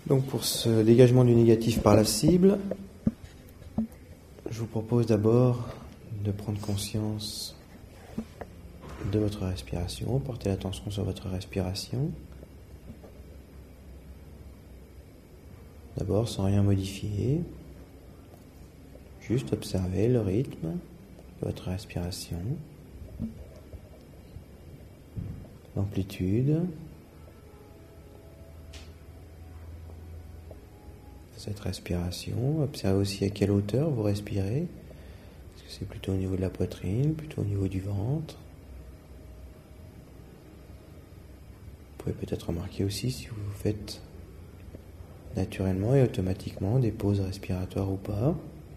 Donc pour ce dégagement du négatif par la cible, je vous propose d'abord de prendre conscience de votre respiration, porter l'attention sur votre respiration. D'abord sans rien modifier, juste observer le rythme de votre respiration, l'amplitude de cette respiration. Observez aussi à quelle hauteur vous respirez. Est-ce que c'est plutôt au niveau de la poitrine, plutôt au niveau du ventre? Vous pouvez peut-être remarquer aussi si vous faites naturellement et automatiquement des pauses respiratoires ou pas.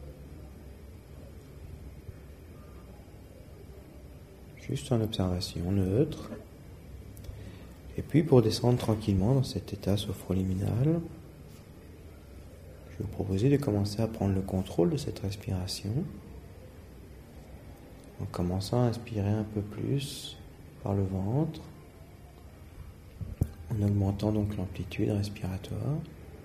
Juste en observation neutre. Et puis pour descendre tranquillement dans cet état sophroliminal, je vais vous proposer de commencer à prendre le contrôle de cette respiration en commençant à inspirer un peu plus par le ventre, en augmentant donc l'amplitude respiratoire,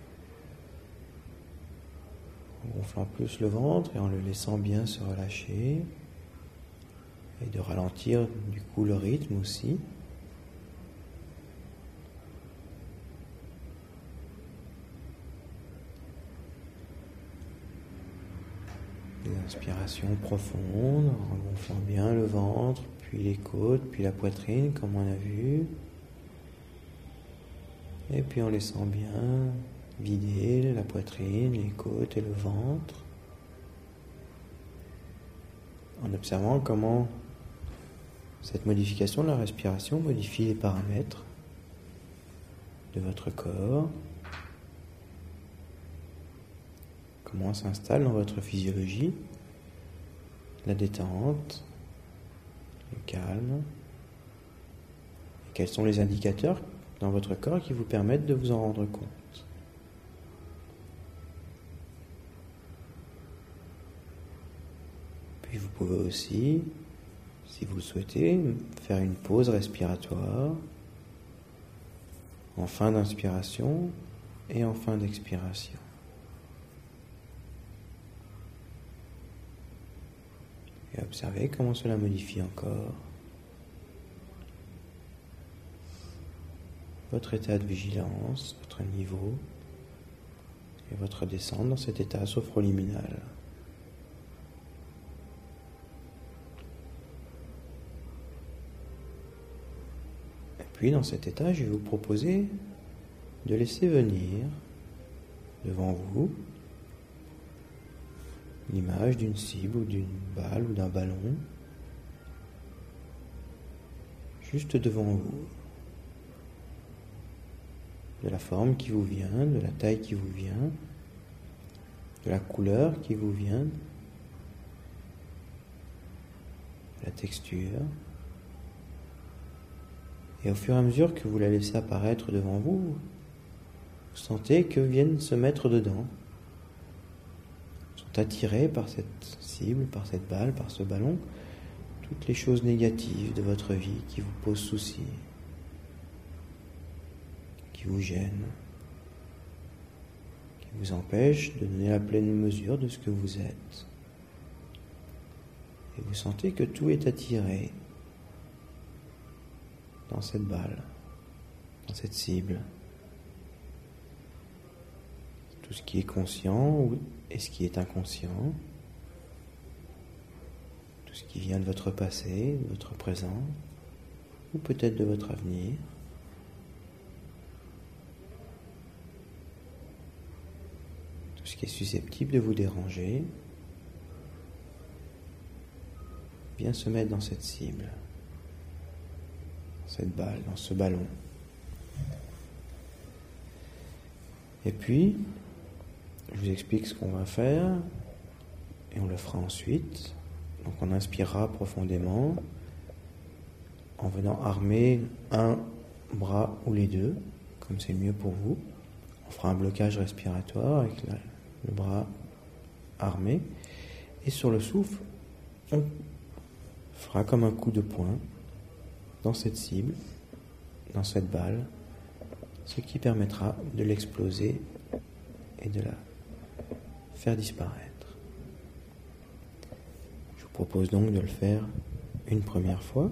en gonflant plus le ventre et en le laissant bien se relâcher et de ralentir du coup le rythme aussi. Des inspirations profondes, en gonflant bien le ventre, puis les côtes, puis la poitrine comme on a vu. Et puis en laissant bien vider la poitrine, les côtes et le ventre. En observant comment cette modification de la respiration modifie les paramètres de votre corps. Comment s'installe dans votre physiologie la détente, le calme, et quels sont les indicateurs dans votre corps qui vous permettent de vous en rendre compte. Puis vous pouvez aussi, si vous le souhaitez, faire une pause respiratoire en fin d'inspiration et en fin d'expiration. Et observez comment cela modifie encore votre état de vigilance, votre niveau et votre descente dans cet état sophroliminal. Et puis dans cet état, je vais vous proposer de laisser venir devant vous l'image d'une cible ou d'une balle ou d'un ballon juste devant vous, de la forme qui vous vient, de la taille qui vous vient, de la couleur qui vous vient, de la texture. Et au fur et à mesure que vous la laissez apparaître devant vous, vous sentez que viennent se mettre dedans, sont attirés par cette cible, par cette balle, par ce ballon, toutes les choses négatives de votre vie qui vous posent souci, qui vous gênent, qui vous empêchent de donner la pleine mesure de ce que vous êtes. Et vous sentez que tout est attiré dans cette balle, dans cette cible. Tout ce qui est conscient et ce qui est inconscient, tout ce qui vient de votre passé, de votre présent, ou peut-être de votre avenir. Tout ce qui est susceptible de vous déranger vient se mettre dans cette cible, dans cette balle, dans ce ballon. Et puis, je vous explique ce qu'on va faire et on le fera ensuite. Donc on inspirera profondément en venant armer un bras ou les deux, comme c'est mieux pour vous. On fera un blocage respiratoire avec le bras armé. Et sur le souffle, on fera comme un coup de poing dans cette cible, dans cette balle, ce qui permettra de l'exploser et de la faire disparaître. Je vous propose donc de le faire une première fois.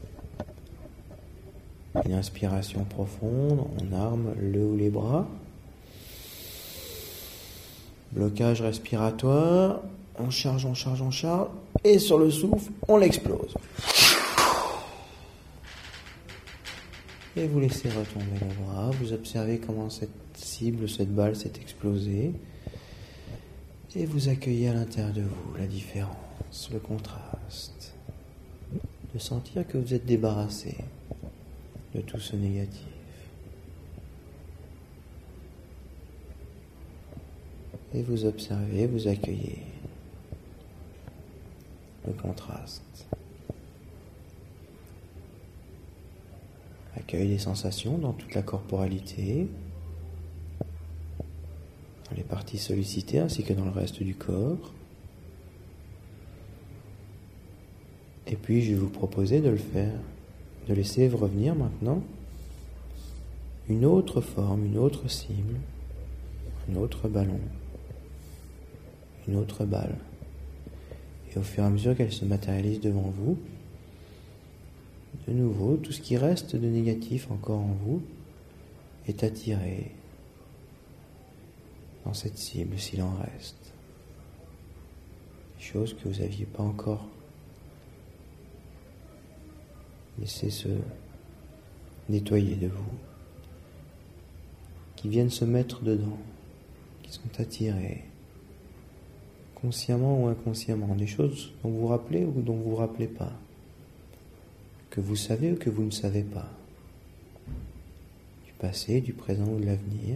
Une inspiration profonde, on arme le ou les bras. Blocage respiratoire, on charge, et sur le souffle, on l'explose. Et vous laissez retomber le bras, vous observez comment cette cible, cette balle s'est explosée, et vous accueillez à l'intérieur de vous la différence, le contraste, de sentir que vous êtes débarrassé de tout ce négatif. Et vous observez, vous accueillez le contraste. Accueil des sensations dans toute la corporalité, dans les parties sollicitées ainsi que dans le reste du corps. Et puis je vais vous proposer de le faire, de laisser revenir maintenant une autre forme, une autre cible, un autre ballon, une autre balle. Et au fur et à mesure qu'elle se matérialise devant vous, de nouveau, tout ce qui reste de négatif encore en vous est attiré dans cette cible s'il en reste. Des choses que vous n'aviez pas encore laissé se nettoyer de vous, qui viennent se mettre dedans, qui sont attirées, consciemment ou inconsciemment, des choses dont vous vous rappelez ou dont vous vous rappelez pas, que vous savez ou que vous ne savez pas, du passé, du présent ou de l'avenir,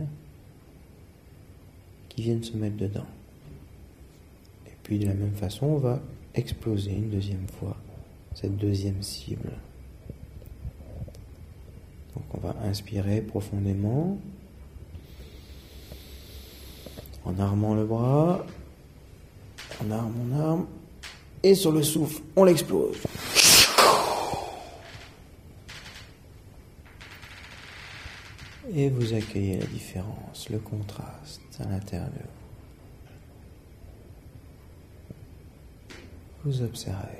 qui viennent se mettre dedans. Et puis de la même façon, on va exploser une deuxième fois cette deuxième cible. Donc on va inspirer profondément, en armant le bras, on arme, et sur le souffle, on l'explose. Et vous accueillez la différence, le contraste à l'intérieur de vous. Vous observez.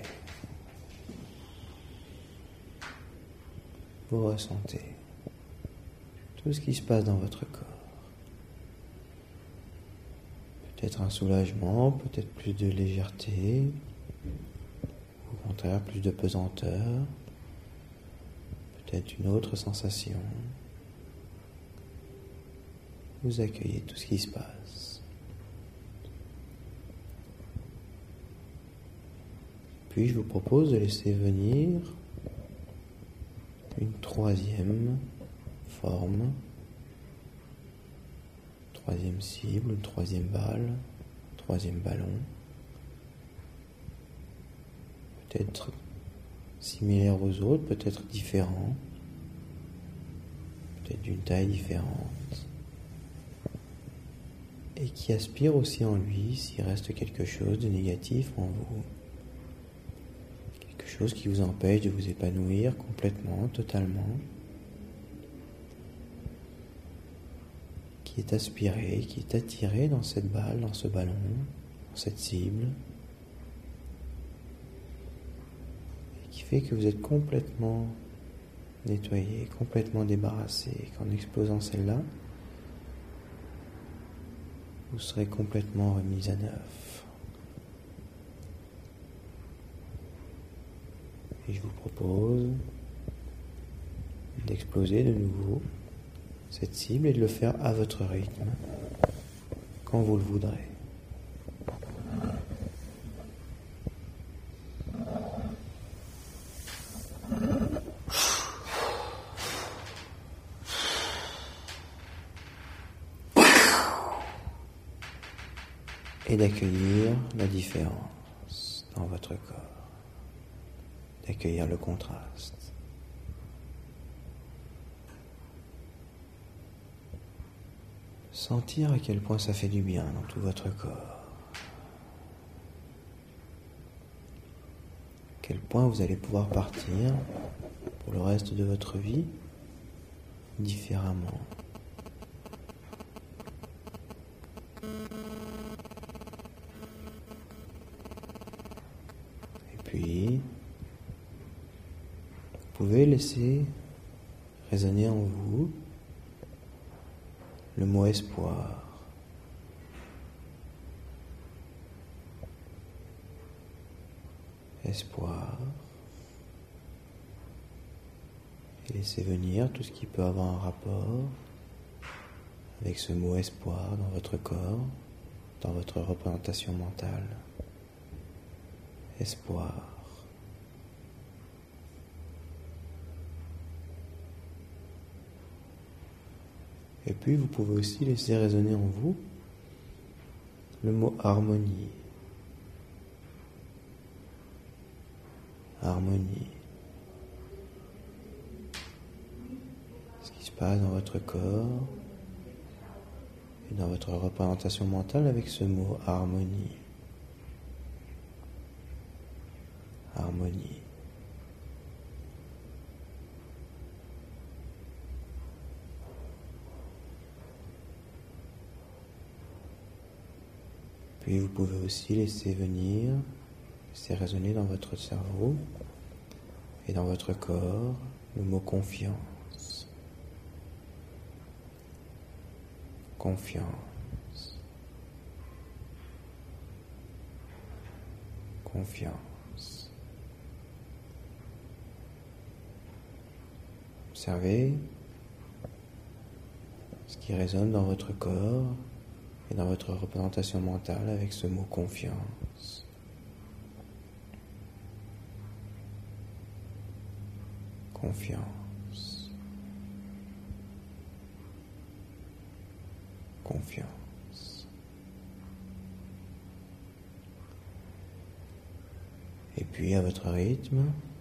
Vous ressentez tout ce qui se passe dans votre corps. Peut-être un soulagement, peut-être plus de légèreté, au contraire plus de pesanteur, peut-être une autre sensation. Vous accueillez tout ce qui se passe. Puis je vous propose de laisser venir une troisième forme, troisième cible, une troisième balle, troisième ballon. Peut-être similaire aux autres, peut-être différent, peut-être d'une taille différente. Et qui aspire aussi en lui, s'il reste quelque chose de négatif en vous. Quelque chose qui vous empêche de vous épanouir complètement, totalement. Qui est aspiré, qui est attiré dans cette balle, dans ce ballon, dans cette cible. Et qui fait que vous êtes complètement nettoyé, complètement débarrassé. Et qu'en explosant celle-là, vous serez complètement remis à neuf. Et je vous propose d'exploser de nouveau cette cible et de le faire à votre rythme, quand vous le voudrez. Et d'accueillir la différence dans votre corps, d'accueillir le contraste. Sentir à quel point ça fait du bien dans tout votre corps. À quel point vous allez pouvoir partir pour le reste de votre vie différemment, Et puis, vous pouvez laisser résonner en vous le mot espoir. Espoir. Et laissez venir tout ce qui peut avoir un rapport avec ce mot espoir dans votre corps, dans votre représentation mentale. Espoir. Et puis vous pouvez aussi laisser résonner en vous le mot harmonie. Harmonie. Ce qui se passe dans votre corps et dans votre représentation mentale avec ce mot harmonie. Harmonie. Puis vous pouvez aussi laisser venir, laisser résonner dans votre cerveau et dans votre corps le mot confiance. Confiance. Confiance. Observez ce qui résonne dans votre corps et dans votre représentation mentale avec ce mot confiance. Confiance. Confiance. Et puis à votre rythme,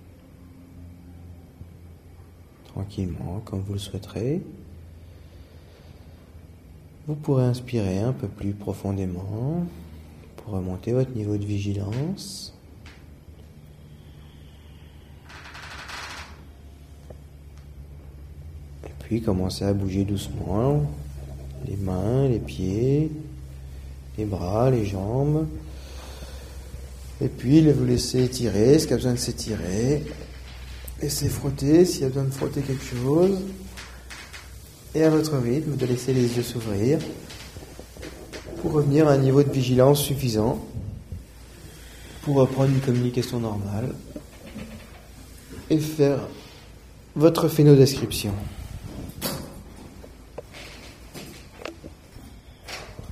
tranquillement, comme vous le souhaiterez, vous pourrez inspirer un peu plus profondément pour remonter votre niveau de vigilance. Et puis commencez à bouger doucement les mains, les pieds, les bras, les jambes. Et puis vous laissez étirer ce qu'il y a besoin de s'étirer. Laissez frotter s'il y a besoin de frotter quelque chose. Et à votre rythme, de laisser les yeux s'ouvrir pour revenir à un niveau de vigilance suffisant pour reprendre une communication normale et faire votre phénodescription.